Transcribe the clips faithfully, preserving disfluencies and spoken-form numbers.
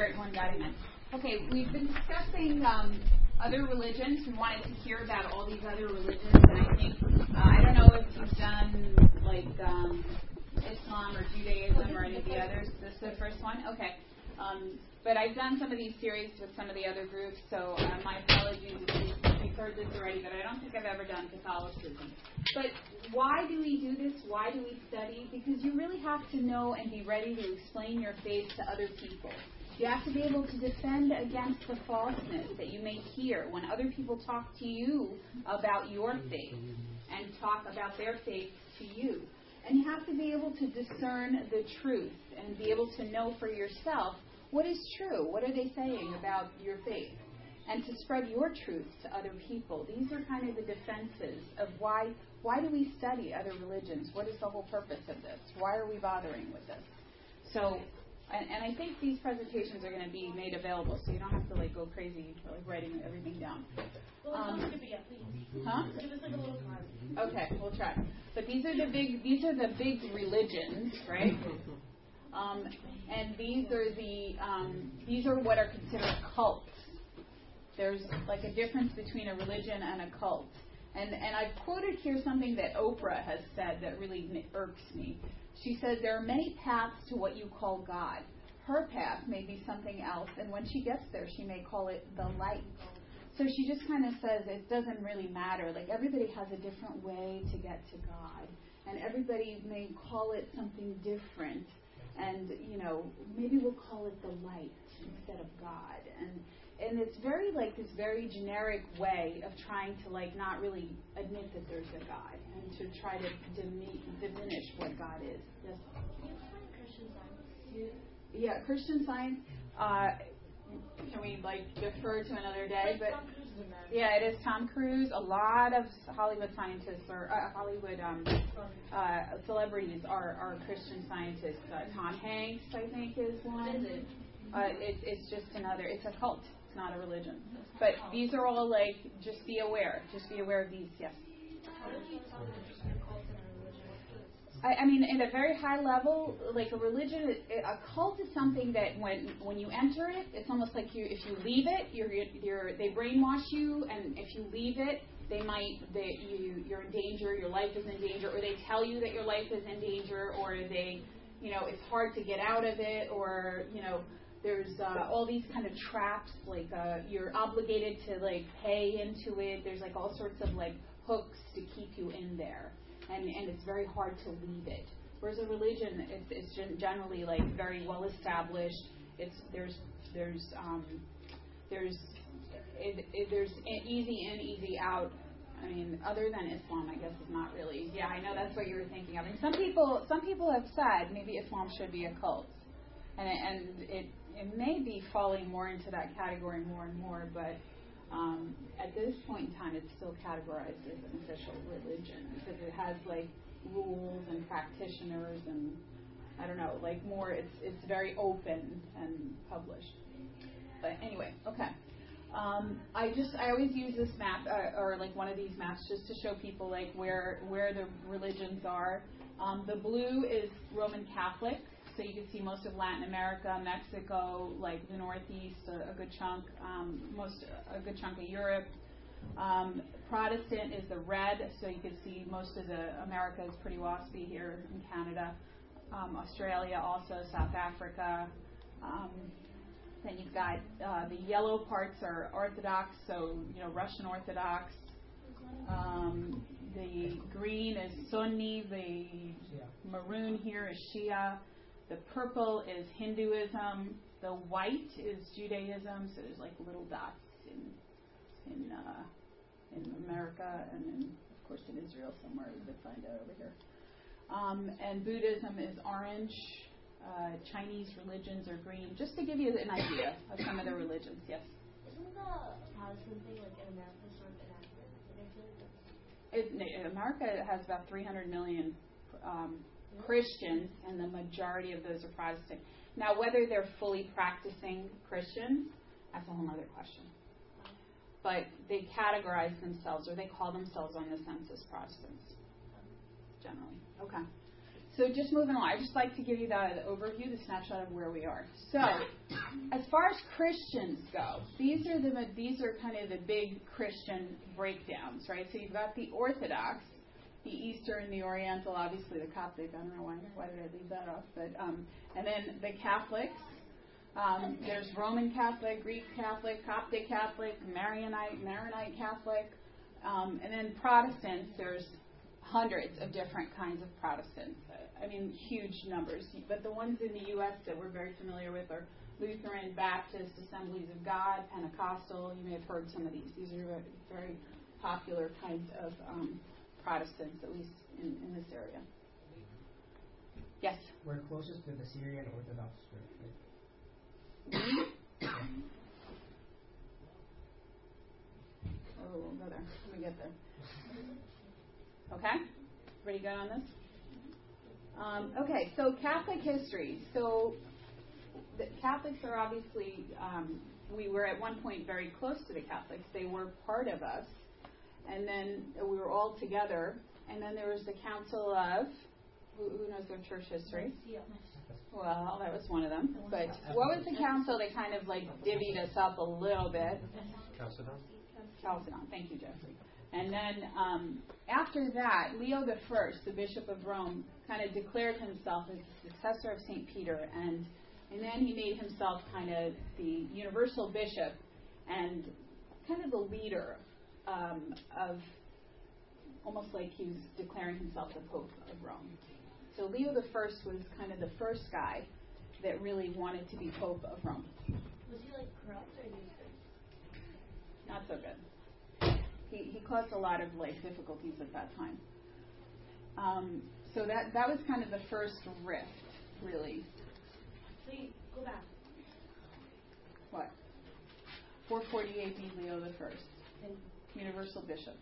Spirit, one God, amen. Okay, we've been discussing um, other religions. We wanted to hear about all these other religions, and I think, uh, I don't know if you've done, like, um, Islam or Judaism or any of the others. This is the first one? Okay. Um, but I've done some of these series with some of the other groups, so uh, my apologies if you've heard this already, but I don't think I've ever done Catholicism. But why do we do this? Why do we study? Because you really have to know and be ready to explain your faith to other people. You have to be able to defend against the falseness that you may hear when other people talk to you about your faith and talk about their faith to you. And you have to be able to discern the truth and be able to know for yourself what is true. What are they saying about your faith? And to spread your truth to other people. These are kind of the defenses of why why do we study other religions? What is the whole purpose of this? Why are we bothering with this? So, and, and I think these presentations are going to be made available, so you don't have to like go crazy like writing everything down. Well, um, it be up, please. Huh? Give us like a little card. Okay, we'll try. But these are the big these are the big religions, right? Um, and these are the um, these are what are considered cults. There's like a difference between a religion and a cult. And and I've quoted here something that Oprah has said that really irks me. She says there are many paths to what you call God. Her path may be something else, and when she gets there, she may call it the light. So she just kind of says it doesn't really matter. Like everybody has a different way to get to God, and everybody may call it something different. And you know, maybe we'll call it the light instead of God. And And it's very like this very generic way of trying to like not really admit that there's a God and to try to demi- diminish what God is. Yes. Can you explain Christian Science? Yeah, Christian Science. Uh, can we like defer to another day? But Tom Cruise is in that. yeah, it is Tom Cruise. A lot of Hollywood scientists or uh, Hollywood um, uh, celebrities are, are Christian scientists. Uh, Tom Hanks, I think, is one. What is it? Uh, it, it's just another. It's a cult. It's not a religion. But these are all like, just be aware. Just be aware of these, yes. How would you tell the difference between a cult and a religion? I, I mean, at a very high level, like a religion, a cult is something that when when you enter it, it's almost like you, if you leave it, you're, you're they brainwash you, and if you leave it, they might, they, you, you're in danger, your life is in danger, or they tell you that your life is in danger, or they, you know, it's hard to get out of it, or, you know, there's uh, all these kind of traps, like uh, you're obligated to like pay into it. There's like all sorts of like hooks to keep you in there, and and it's very hard to leave it. Whereas a religion, it's, it's generally like very well established. It's there's there's um, there's it, it, there's easy in, easy out. I mean, other than Islam, I guess is not really. Yeah, I know that's what you were thinking of. I mean, some people some people have said maybe Islam should be a cult, and and it. It may be falling more into that category more and more, but um, at this point in time, it's still categorized as an official religion because it has like rules and practitioners and I don't know, like more. It's it's very open and published. But anyway, okay. Um, I just I always use this map uh, or like one of these maps just to show people like where where the religions are. Um, the blue is Roman Catholic. So you can see most of Latin America, Mexico, like the Northeast, a, a good chunk, um, most a good chunk of Europe. Um, Protestant is the red, so you can see most of the America is pretty waspy here in Canada. Um, Australia also, South Africa. Um, then you've got uh, the yellow parts are Orthodox, so you know Russian Orthodox. Um, the green is Sunni. The maroon here is Shia. The purple is Hinduism. The white is Judaism. So there's like little dots in in uh, in America and in, of course in Israel somewhere. We could find out over here. Um, and Buddhism is orange. Uh, Chinese religions are green. Just to give you an idea of some of the religions. Yes. Isn't the Protestant thing like in America sort of inaccurate? It, America has about three hundred million. Um, Christians, and the majority of those are Protestant. Now, whether they're fully practicing Christians, that's a whole other question. But they categorize themselves, or they call themselves on the census Protestants, generally. Okay. So just moving on, I just like to give you the, the overview, the snapshot of where we are. So, as far as Christians go, these are the these are kind of the big Christian breakdowns, right? So you've got the Orthodox, the Eastern, the Oriental, obviously the Coptic. I don't know why why did I leave that off, but um, and then the Catholics. Um, there's Roman Catholic, Greek Catholic, Coptic Catholic, Maronite, Maronite Catholic, um, and then Protestants. There's hundreds of different kinds of Protestants. I mean, huge numbers. But the ones in the U S that we're very familiar with are Lutheran, Baptist, Assemblies of God, Pentecostal. You may have heard some of these. These are very, very popular kinds of um, Protestants, at least in, in this area. Yes? We're closest to the Syrian Orthodox Church, right? Oh, we'll go there. Let me get there. Okay? Pretty good on this? Um, okay, so Catholic history. So the Catholics are obviously, um, we were at one point very close to the Catholics. They were part of us. And then we were all together. And then there was the Council of, who, who knows their church history? Well, that was one of them. But what was the council that kind of like divvied us up a little bit? Chalcedon. Chalcedon. Thank you, Jeffrey. And then um, after that, Leo the First, the Bishop of Rome, kind of declared himself as the successor of Saint Peter, and and then he made himself kind of the universal bishop and kind of the leader um, of, almost like he was declaring himself the Pope of Rome. So Leo the First was kind of the first guy that really wanted to be Pope of Rome. Was he like corrupt or good? Not so good. He he caused a lot of like difficulties at that time. Um, so that that was kind of the first rift, really. So you go back. What? four forty A D, Leo the First, universal bishop.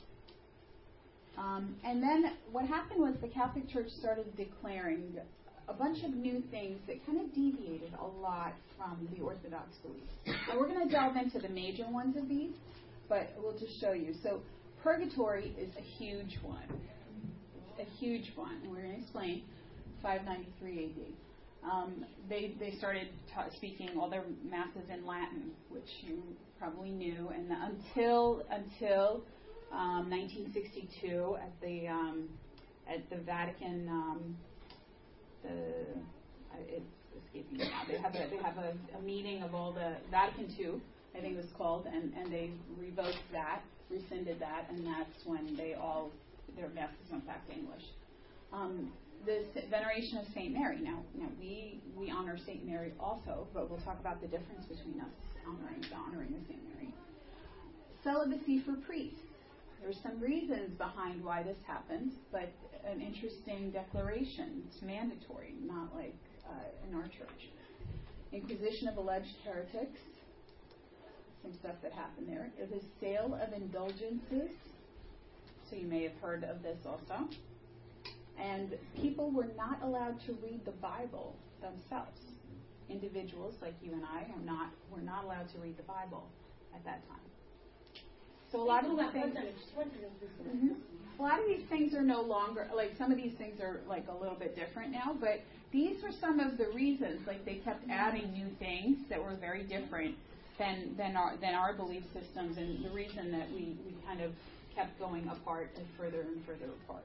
Um, and then what happened was the Catholic Church started declaring a bunch of new things that kind of deviated a lot from the Orthodox beliefs. And we're going to delve into the major ones of these, but we'll just show you. So purgatory is a huge one. It's a huge one. And we're going to explain five ninety-three A D. Um, they, they started ta- speaking all their masses in Latin, which you probably knew, and until until Um, nineteen sixty-two at the um, at the Vatican, um, the uh, it's escaping me now. They have a they have a, a meeting of all the Vatican Two, I think it was called, and, and they revoked that, rescinded that, and that's when they all their masses went back to English. Um, the veneration of Saint Mary. Now, now we we honor Saint Mary also, but we'll talk about the difference between us honoring honoring the Saint Mary. Celibacy for priests. There's some reasons behind why this happened, but an interesting declaration. It's mandatory, not like uh, in our church. Inquisition of alleged heretics. Some stuff that happened there. The sale of indulgences. So you may have heard of this also. And people were not allowed to read the Bible themselves. Individuals like you and I are not were not allowed to read the Bible at that time. So a lot of these things, mm-hmm. a lot of these things are no longer, like some of these things are like a little bit different now, but these were some of the reasons, like they kept adding new things that were very different than than our than our belief systems, and the reason that we, we kind of kept going apart and further and further apart.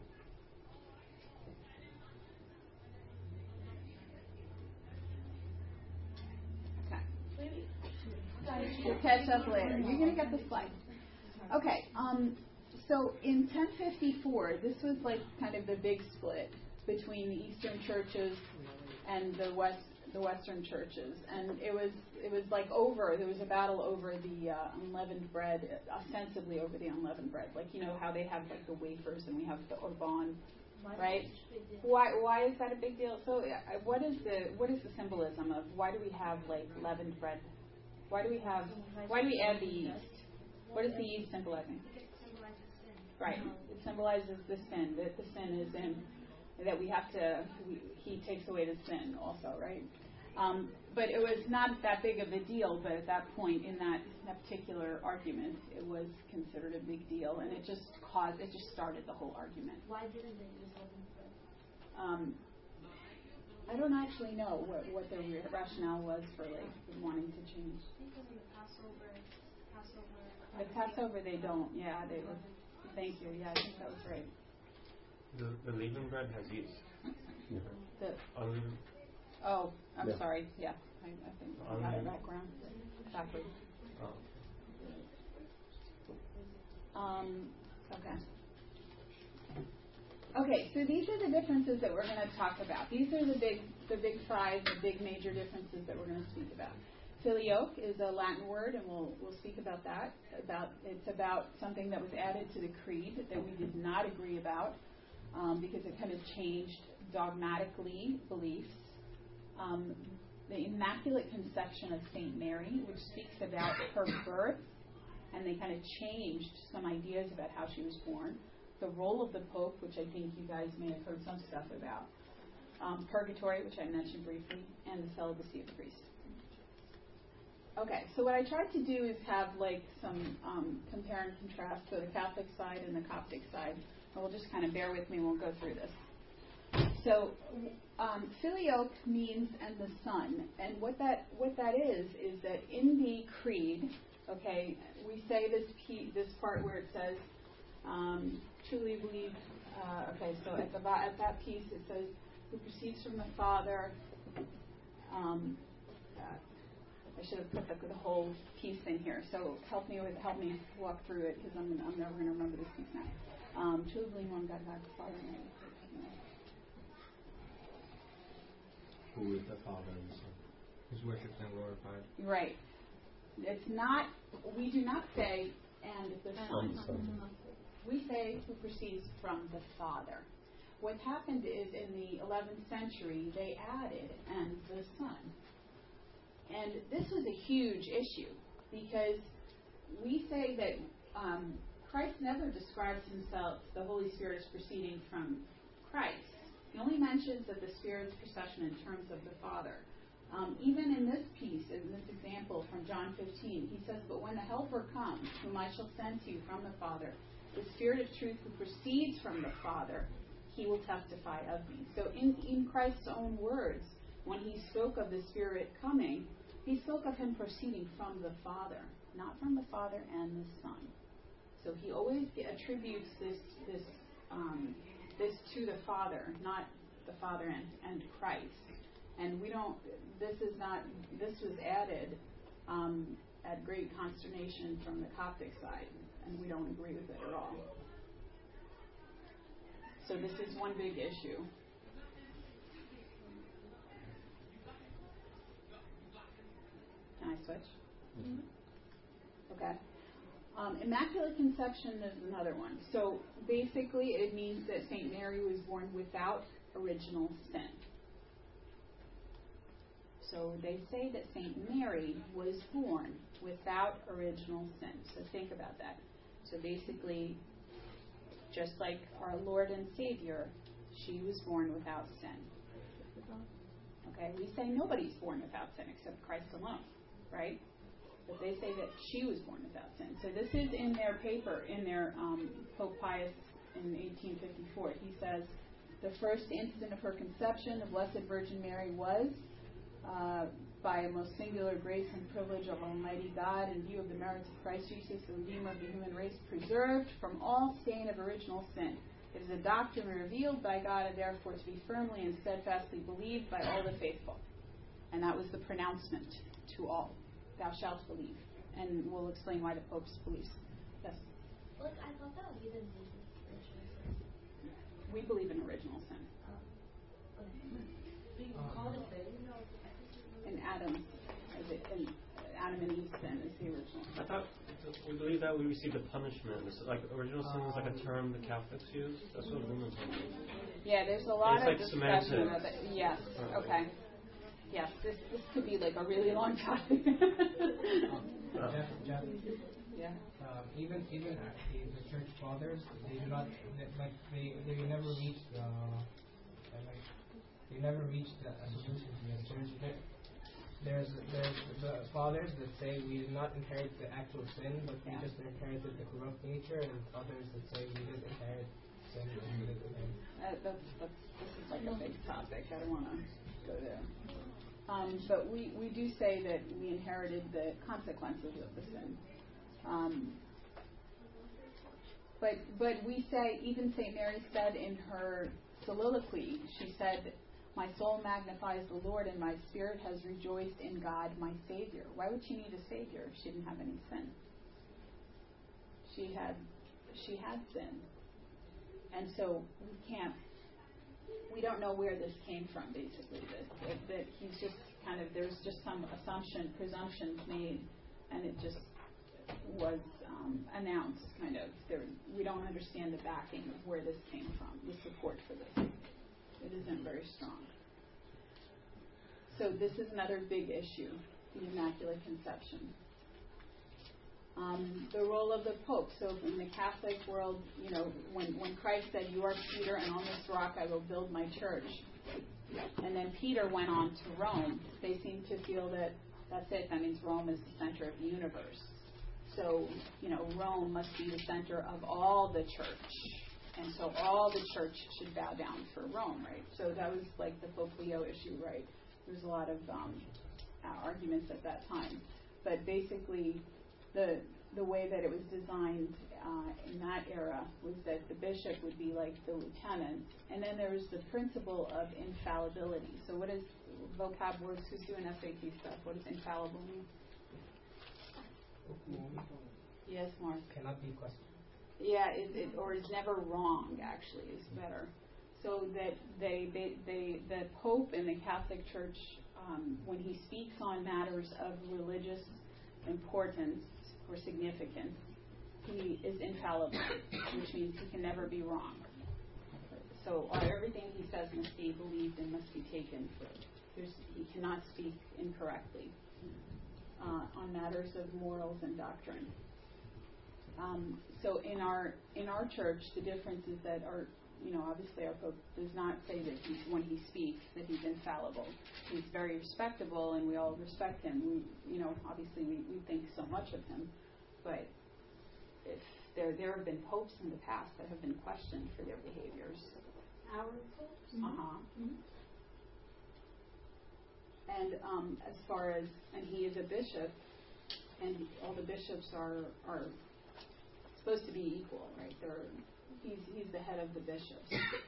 Okay. We'll catch up later. You're going to get the slide. Okay, um, so in ten fifty-four, this was like kind of the big split between the Eastern churches and the West, the Western churches, and it was it was like over. There was a battle over the uh, unleavened bread, ostensibly over the unleavened bread. Like you know how they have like the wafers and we have the orban, right? Why why is that a big deal? So uh, what is the what is the symbolism of why do we have like leavened bread? Why do we have why do we add the yeast? What is the yeast symbolizing? It symbolizes sin. Right. It symbolizes the sin, that the sin is in, that we have to, we, he takes away the sin also, right? Um, but it was not that big of a deal, but at that point in that, that particular argument, it was considered a big deal, and it just caused, it just started the whole argument. Why didn't they use leavened bread? um, I don't actually know what, what their rationale was for like wanting to change. I think because of the Passover, Passover. The Passover they don't. Yeah, they were. Thank you. Yeah, I think that was right. The the leavened bread has yeast. Yeah. The, Unleavened. oh, I'm Yeah. sorry. Yeah, I, I think I got it background backwards. Oh. Um, okay. Okay, so these are the differences that we're going to talk about. These are the big, the big five, the big major differences that we're going to speak about. Filioque is a Latin word, and we'll we'll speak about that. About it's about something that was added to the creed that we did not agree about um, because it kind of changed dogmatically beliefs. Um, the Immaculate Conception of Saint Mary, which speaks about her birth, and they kind of changed some ideas about how she was born. The role of the Pope, which I think you guys may have heard some stuff about. Um, purgatory, which I mentioned briefly, and the celibacy of priests. Okay, so what I tried to do is have like some um, compare and contrast to the Catholic side and the Coptic side. And we'll just kind of bear with me, we'll go through this. So um, filioque means and the Son. And what that what that is, is that in the creed, okay, we say this key, this part where it says, um, truly believe, uh, okay, so at, the, at that piece it says, who proceeds from the Father. Um, uh, I should have put the, the whole piece in here. So help me with help me walk through it because I'm I'm never going to remember this piece now. Um, truly believe one God, God the Father. Who is the Father and the Son? Who's worshipped and glorified. Right. It's not. We do not say and the Son. Son. We say who proceeds from the Father. What happened is in the eleventh century they added and the Son. And this was a huge issue because we say that um, Christ never describes himself, the Holy Spirit, as proceeding from Christ. He only mentions that the Spirit's procession in terms of the Father. Um, even in this piece, in this example from John fifteen, he says, but when the Helper comes, whom I shall send to you from the Father, the Spirit of truth who proceeds from the Father, he will testify of me. So in, in Christ's own words, when he spoke of the Spirit coming, he spoke of him proceeding from the Father, not from the Father and the Son. So he always attributes this this um, this to the Father, not the Father and, and Christ. And we don't. This is not. This was added um, at great consternation from the Coptic side, and we don't agree with it at all. So this is one big issue. Can I switch? Mm-hmm. Okay. Um, Immaculate Conception is another one. So basically it means that Saint Mary was born without original sin. So they say that Saint Mary was born without original sin. So think about that. So basically, just like our Lord and Savior, she was born without sin. Okay, we say nobody's born without sin except Christ alone, right? But they say that she was born without sin. So this is in their paper, in their um, Pope Pius in eighteen fifty-four. He says, the first instant of her conception, the Blessed Virgin Mary was, uh, by a most singular grace and privilege of Almighty God, in view of the merits of Christ Jesus, the Redeemer of the human race, preserved from all stain of original sin. It is a doctrine revealed by God and therefore to be firmly and steadfastly believed by all the faithful. And that was the pronouncement to all. Thou shalt believe. And we'll explain why the Pope's believes. Yes? Look, I thought that you didn't believe in original sin. We believe in original sin. Oh. Okay. Do you call it sin? And Adam, is it, and Adam and Eve's sin is the original. I thought we believe that we received a punishment. It's like original sin is like a term the Catholics use. That's what Lumen told me. Yeah, there's a lot It's of like discussion semantics. of it. Yes. Oh. Okay. Yes, this this could be like a really long topic. Um, Jeff, Jeff, Yeah. um, even even actually the church fathers, they do not they, like they they never reach the like they never reach the a solution to it. There's there's there's the fathers that say we did not inherit the actual sin, but we Yeah. just inherited the corrupt nature, and others that say we did inherit sin imputed to him. Uh, that's, that's, this is like a big topic. I don't want to go there. Um, but we, we do say that we inherited the consequences of the sin. Um, but but we say, even Saint Mary said in her soliloquy, she said, "My soul magnifies the Lord, and my spirit has rejoiced in God, my Savior." Why would she need a Savior if she didn't have any sin? She had she had sin, and so we can't. We don't know where this came from. Basically, that that, that he's just kind of there's just some assumption, presumptions made, and it just was um, announced. Kind of, there, we don't understand the backing of where this came from, the support for this. It isn't very strong. So this is another big issue, the Immaculate Conception. Um, the role of the Pope. So in the Catholic world, you know, when, when Christ said, "You are Peter, and on this rock I will build my church," and then Peter went on to Rome, they seem to feel that that's it. That means Rome is the center of the universe. So, you know, Rome must be the center of all the church. And so all the church should bow down for Rome, right? So that was like the Pope Leo issue, right? There was a lot of um, arguments at that time. But basically, the the way that it was designed uh, in that era was that the bishop would be like the lieutenant. And then there was the principle of infallibility. So what is vocab words? Who's doing S A T stuff? What does infallible mean? Yes, Mark. Cannot be questioned. Yeah, it, it, or is never wrong, actually, is better. So that they, they, they, the Pope in the Catholic Church, um, when he speaks on matters of religious importance or significance, he is infallible, which means he can never be wrong. So uh, everything he says must be believed and must be taken for. There's, he cannot speak incorrectly uh, on matters of morals and doctrine. Um, so in our in our church, the difference is that our, you know, obviously our Pope does not say that he, when he speaks that he's infallible. He's very respectable, and we all respect him. We, you know, obviously we, we think so much of him, but if there there have been popes in the past that have been questioned for their behaviors. Our popes? Uh huh. Mm-hmm. And um, as far as, and he is a bishop, and all the bishops are are supposed to be equal, right? They're, he's he's the head of the bishops.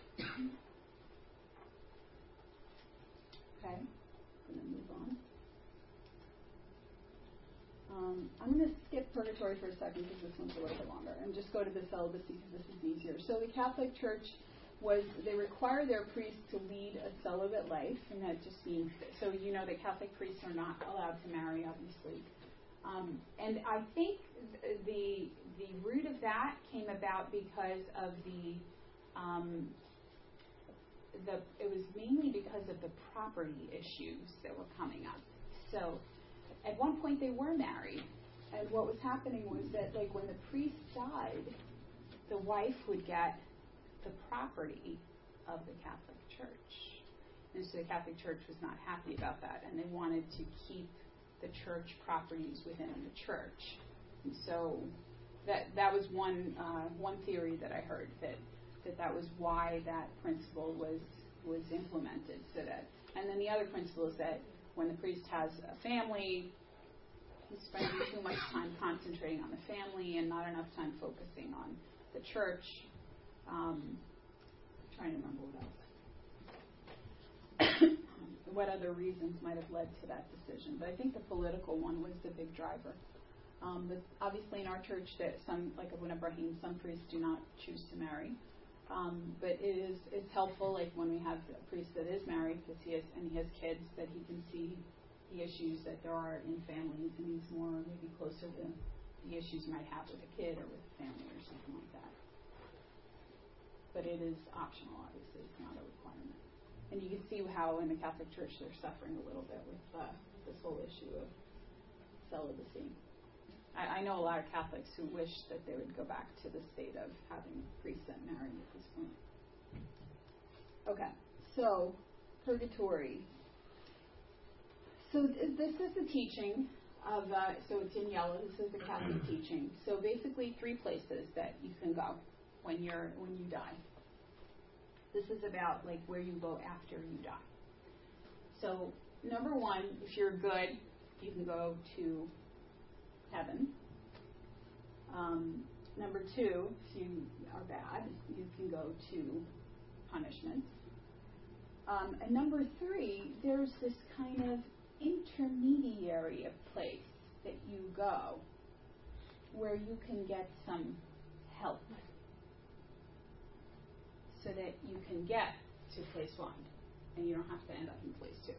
Okay, I'm going to move on. Um, I'm going to skip purgatory for a second because this one's a little bit longer, and just go to the celibacy because this is easier. So the Catholic Church was, they require their priests to lead a celibate life, and that just means, so you know that Catholic priests are not allowed to marry, obviously. Um, and I think the the root of that came about because of the um, the it was mainly because of the property issues that were coming up. So at one point they were married, and what was happening was that, like, when the priest died, the wife would get the property of the Catholic Church, and so the Catholic Church was not happy about that, and they wanted to keep the church properties within the church. And so that that was one uh, one theory that I heard, that, that that was why that principle was was implemented. So that, and then the other principle is that when the priest has a family, he's spending too much time concentrating on the family and not enough time focusing on the church. Um, I'm trying to remember what else. What other reasons might have led to that decision. But I think the political one was the big driver. Um, but obviously in our church, that some, like Abu Ibrahim, some priests do not choose to marry. Um, but it is it's helpful, like when we have a priest that is married, because he has, and he has kids, that he can see the issues that there are in families, and he's more maybe closer to the issues you might have with a kid or with a family or something like that. But it is optional, obviously. It's not a requirement. And you can see how in the Catholic Church they're suffering a little bit with uh, this whole issue of celibacy. I, I know a lot of Catholics who wish that they would go back to the state of having priests that marry at this point. Okay, so purgatory. So th- this is the teaching of, uh, so it's in yellow, this is the Catholic teaching. So basically three places that you can go when you're when you die. This is about like where you go after you die. So number one, if you're good, you can go to heaven. Um, number two, if you are bad, you can go to punishment. Um, and number three, there's this kind of intermediary place that you go where you can get some help so that you can get to place one and you don't have to end up in place two.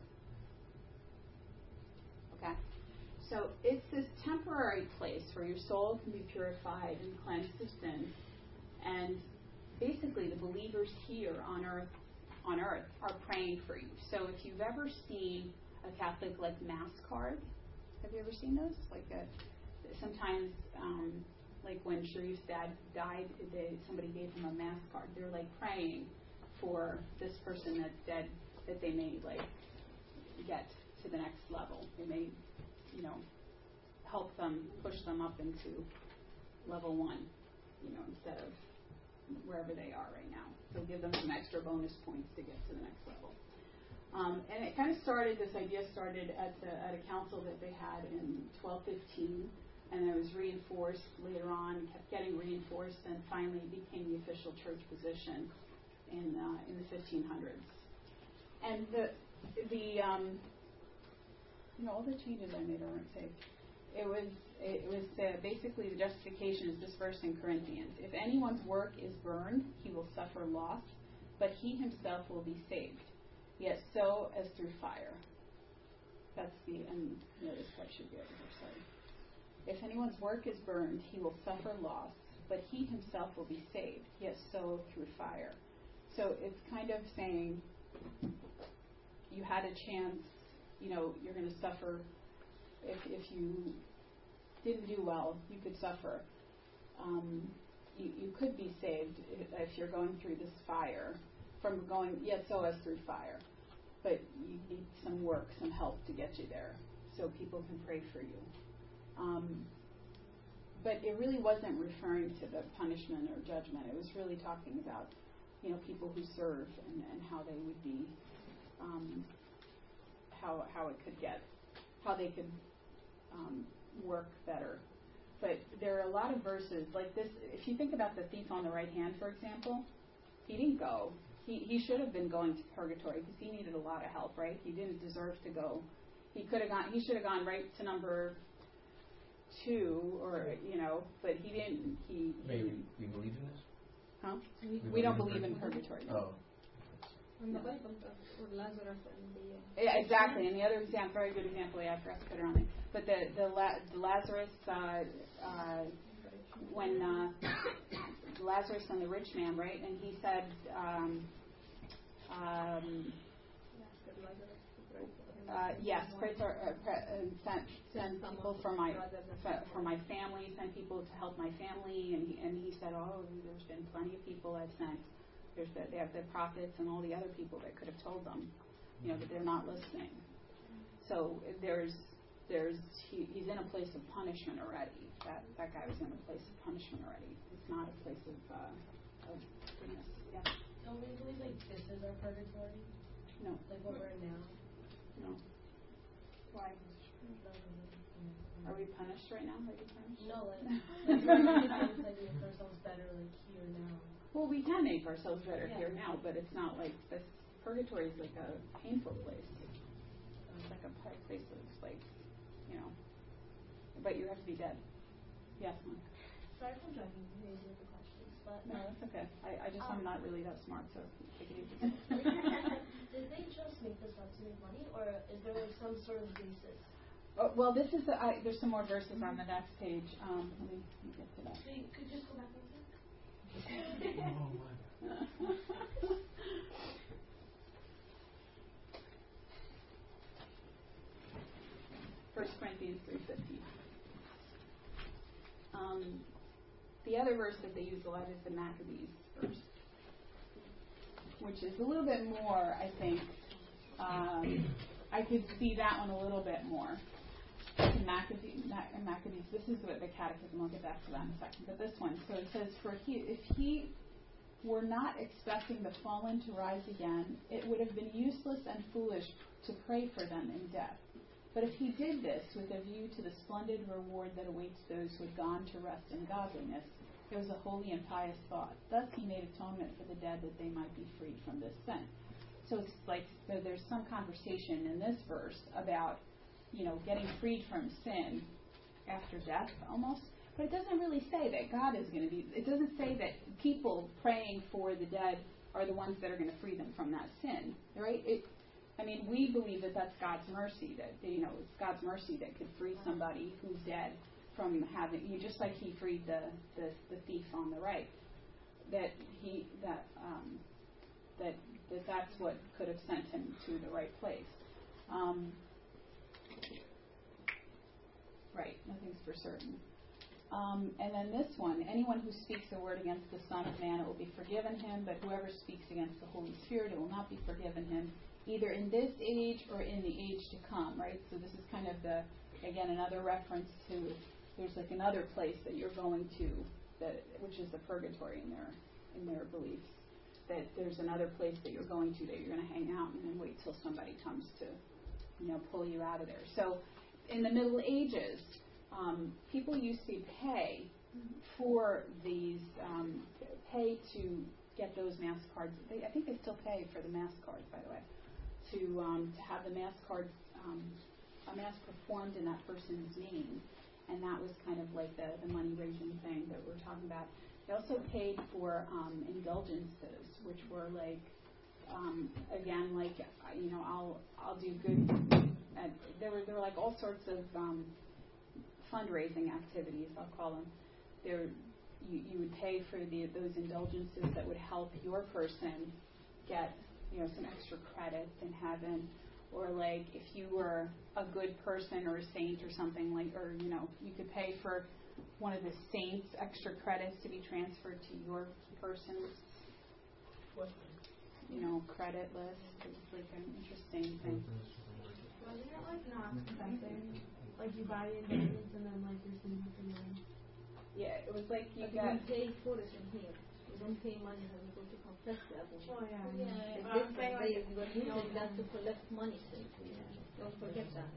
Okay? So it's this temporary place where your soul can be purified and cleansed of sin, and basically the believers here on earth on earth are praying for you. So if you've ever seen a Catholic like mass card, have you ever seen those? Like a, sometimes um, like when Sharif's dad died, they, somebody gave him a mass card. They're like praying for this person that's dead, that they may like get to the next level. They may, you know, help them, push them up into level one, you know, instead of wherever they are right now. So give them some extra bonus points to get to the next level. Um, and it kind of started, this idea started at, the, at a council that they had in twelve fifteen, and it was reinforced later on, and kept getting reinforced, and finally became the official church position in uh, in the fifteen hundreds. And the, the um, you know, all the changes I made aren't safe. It was it was uh, basically the justification is this verse in Corinthians. If anyone's work is burned, he will suffer loss, but he himself will be saved, yet so as through fire. That's the, and notice I should be over here, sorry. If anyone's work is burned, he will suffer loss, but he himself will be saved, yet so through fire. So it's kind of saying you had a chance, you know, you're going to suffer. If if you didn't do well, you could suffer. Um, you, you could be saved if, if you're going through this fire, from going, yet so as through fire. But you need some work, some help to get you there, so people can pray for you. Um, but it really wasn't referring to the punishment or judgment. It was really talking about, you know, people who serve and, and how they would be, um, how how it could get, how they could um, work better. But there are a lot of verses like this. If you think about the thief on the right hand, for example, he didn't go. He he should have been going to purgatory because he needed a lot of help, right? He didn't deserve to go. He could have gone. He should have gone right to number two, or you know, but he didn't. He. Maybe we believe in this? Huh? We, we don't believe in purgatory. Oh. In the Bible, with Lazarus and the. Uh, Yeah, exactly. And the other example, very good example, yeah, I forgot to put it on there. But the the, La- the Lazarus, uh, uh, when uh, Lazarus and the rich man, right? And he said, um, um, uh, yes, pray for, uh, pray, uh, send, send people for my for, for my family, send people to help my family. And he, and he said, oh, there's been plenty of people I've sent. There's the, they have the prophets and all the other people that could have told them, you know, but they're not listening. So there's there's he, he's in a place of punishment already. That that guy was in a place of punishment already. It's not a place of uh, of goodness. Yeah. Don't we believe like this is our purgatory? No. Like what we're in now? No. Why? Are we punished right now? Are you punished? No, like, like we're like we make ourselves better like here now. Well, we can make ourselves better Yeah. here now, but it's not like this. Purgatory is like a painful place. It's like a place that's like, you know, but you have to be dead. Yes, Mom. Sorry for driving you crazy with the questions, but No, that's okay. I, I just Um, I'm not really that smart, so take it easy. did they just make this up to make money, or is there like some sort of basis? Oh, well, this is uh, I, there's some more verses on the next page. Um, let me, let me get to that. So you could just go back and say. Oh, my. First Corinthians three fifty. Um, the other verse that they use a lot is the Maccabees verse, which is a little bit more, I think. Um, I could see that one a little bit more. Maccabees, Maccabees. This is what the Catechism. I'll get back to that in a second. But this one. So it says, "For he, if he were not expecting the fallen to rise again, it would have been useless and foolish to pray for them in death. But if he did this with a view to the splendid reward that awaits those who had gone to rest in godliness, it was a holy and pious thought. Thus he made atonement for the dead that they might be freed from this sin. So it's like so there's some conversation in this verse about, you know, getting freed from sin after death almost. But it doesn't really say that God is going to be, it doesn't say that people praying for the dead are the ones that are going to free them from that sin, right? It, I mean, we believe that that's God's mercy, that, you know, it's God's mercy that could free somebody who's dead from having, you just like he freed the, the, the thief on the right, that he, that, um, that, that that's what could have sent him to the right place. Um, right, nothing's for certain. Um, and then this one, anyone who speaks a word against the Son of Man, it will be forgiven him, but whoever speaks against the Holy Spirit, it will not be forgiven him, either in this age or in the age to come, right? So this is kind of the, again, another reference to, there's like another place that you're going to, that which is the purgatory in their, in their beliefs, that there's another place that you're going to that you're going to hang out and then wait till somebody comes to, you know, pull you out of there. So in the Middle Ages, um, people used to pay for these, um, pay to get those mass cards. They, I think they still pay for the mass cards, by the way, to um, to have the mass cards, um, a mass performed in that person's name. And that was kind of like the, the money-raising thing that we're talking about. They also paid for um, indulgences, which were like, um, again, like, you know, I'll I'll do good. And there were there were like all sorts of um, fundraising activities, I'll call them. There, you, you would pay for the those indulgences that would help your person get, you know, some extra credits in heaven. Or like if you were a good person or a saint or something, like, or, you know, you could pay for one of the saints' extra credits to be transferred to your person's, you know, credit list. It's like an interesting thing. Wasn't it like not something? Like you buy indulgence and then like there's something else. Yeah, it was like you But got. we pay for it in here. We don't pay money when we go to confess the other one. Oh yeah. The Yeah. different way we were using that to collect money. So don't forget that.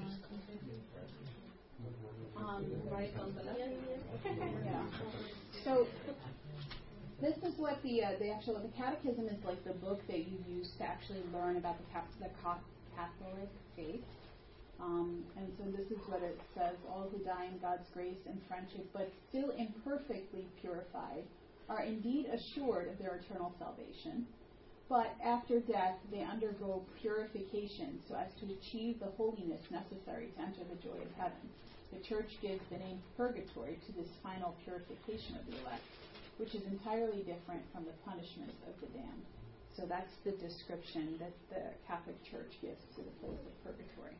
Um, Right on the left. yeah. So this is what the uh, the actual the catechism is like the book that you use to actually learn about the cap- the Catholic faith. Um, and so this is what it says: all who die in God's grace and friendship, but still imperfectly purified, are indeed assured of their eternal salvation. But after death, they undergo purification so as to achieve the holiness necessary to enter the joy of heaven. The Church gives the name purgatory to this final purification of the elect, which is entirely different from the punishment of the damned. So that's the description that the Catholic Church gives to the place of purgatory.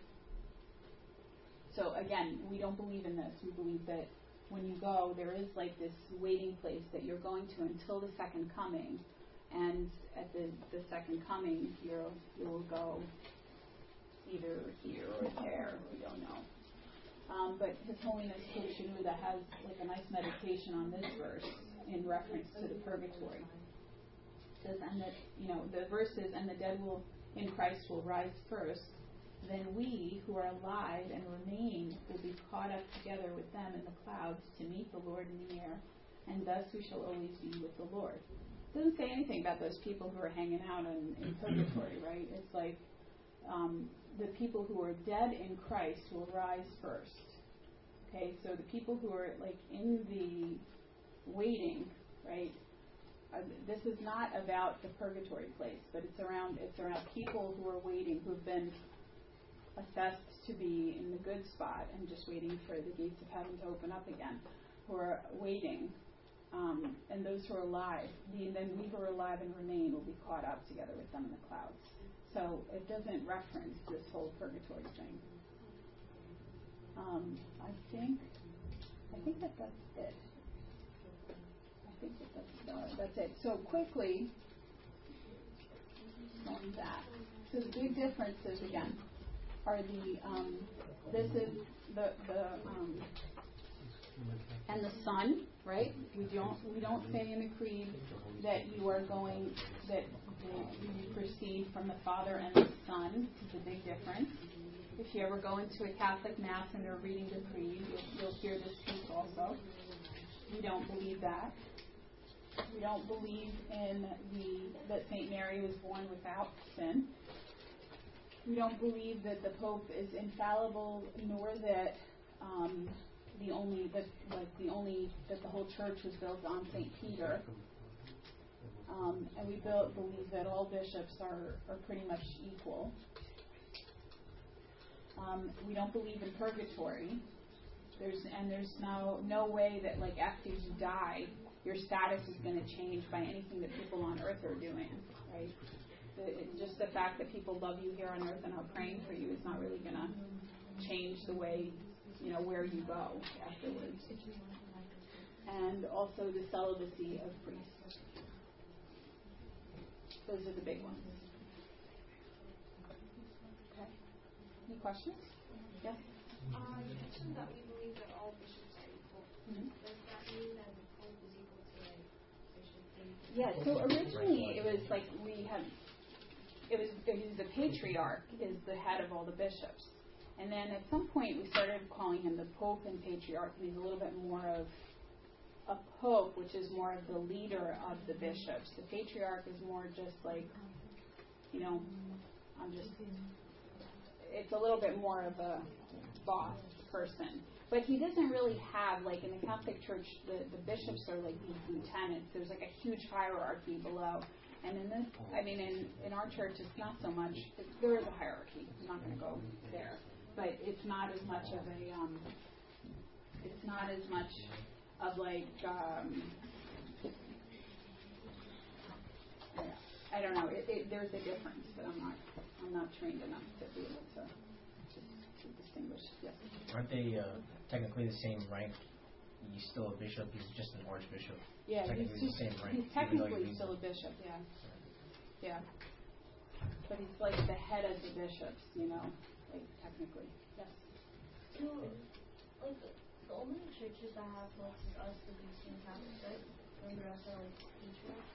So again, we don't believe in this. We believe that when you go, there is like this waiting place that you're going to until the second coming. And at the, the second coming, you'll, you'll go either here or there. We don't know. Um, but His Holiness Pope Shenouda has like a nice meditation on this verse in reference to the purgatory. It says, and that, you know, the verse is, and the dead will in Christ will rise first. Then we who are alive and remain will be caught up together with them in the clouds to meet the Lord in the air, and thus we shall always be with the Lord. It doesn't say anything about those people who are hanging out in, in purgatory, right? It's like um, the people who are dead in Christ will rise first. Okay, so the people who are like in the waiting, right? Uh, this is not about the purgatory place, but it's around it's around people who are waiting, who've been assessed to be in the good spot and just waiting for the gates of heaven to open up again, who are waiting. Um, and those who are alive, the, then we who are alive and remain will be caught up together with them in the clouds. So it doesn't reference this whole purgatory thing. Um, I think, I think that that's it. I think that that's, uh, that's it. So quickly, on that. So the big differences again are the, um, this is the, the, um, and the Son, right? We don't we don't say in the creed that you are going that you proceed from the Father and the Son. It's a big difference. If you ever go into a Catholic Mass and they're reading the creed, you'll, you'll hear this piece also. We don't believe that. We don't believe in the that Saint Mary was born without sin. We don't believe that the Pope is infallible, nor that um, the only that like the only that the whole Church was built on Saint Peter. Um, and we build, believe that all bishops are, are pretty much equal. Um, we don't believe in purgatory. There's and there's no no way that like after you die, your status is going to change by anything that people on earth are doing, right? The, it, just the fact that people love you here on earth and are praying for you is not really going to change the way, you know, where you go afterwards. And also the celibacy of priests. Those are the big ones. Okay. Any questions? Yes? Uh, you mentioned that we believe that all bishops are equal. Mm-hmm. Does that mean that the Pope is equal to like Bishop David? Yeah, so originally it was like we had, it was, it was the patriarch is the head of all the bishops. And then at some point we started calling him the Pope and patriarch, and he's a little bit more of a pope, which is more of the leader of the bishops. The patriarch is more just like, you know, I'm just, it's a little bit more of a boss person. But he doesn't really have, like in the Catholic Church, the, the bishops are like these lieutenants. There's like a huge hierarchy below. And in this, I mean, in, in our church, it's not so much, there is a hierarchy. I'm not going to go there. But it's not as much of a, um, it's not as much of like, um, I don't know. It, it, there's a difference, but I'm not, I'm not trained enough to be able to, to, to distinguish. Yes. Aren't they uh, technically the same rank? He's still a bishop. He's just an archbishop. Yeah, he's, he's, just, the same rank, he's technically he's still a bishop. Yeah. Yeah. But he's like the head of the bishops, you know, like technically. Yes. So, like, the only churches that have popes is us, the Greeks and Catholics, right? And the rest are like patriarchs.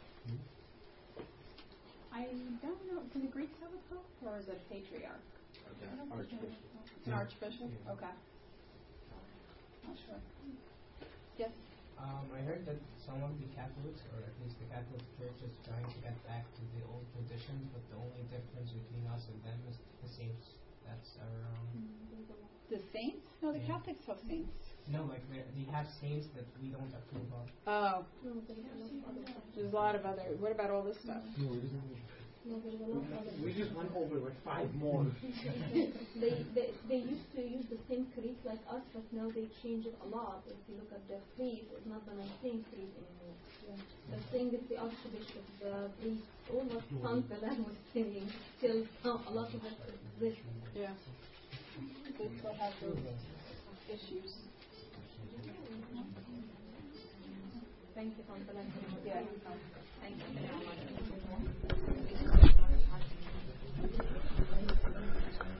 I don't know. Do the Greeks have a pope, or is it a patriarch? Archbishop. It's an archbishop? Okay. Not sure. Yes? Um, I heard that some of the Catholics, or at least the Catholic Church, is trying to get back to the old traditions, but the only difference between us and them is the saints. That's our. Um, The saints? No, the Yeah. Catholics have saints. no, like they they have saints that we don't approve of. Oh, No, there's a lot of other stuff. there's a lot of other. What about all this stuff? No, there's a lot of other We just went over like five more. they, they they used to use the same creed like us, but now they change it a lot. If you look at the creed, it's not the same creed anymore. Yeah. The thing is the archbishop, the priest, all what Santalan was singing, still uh, a lot of it exists. Yeah. They still have those issues. Thank you, Santalan. Yeah. Thank you. Thank you.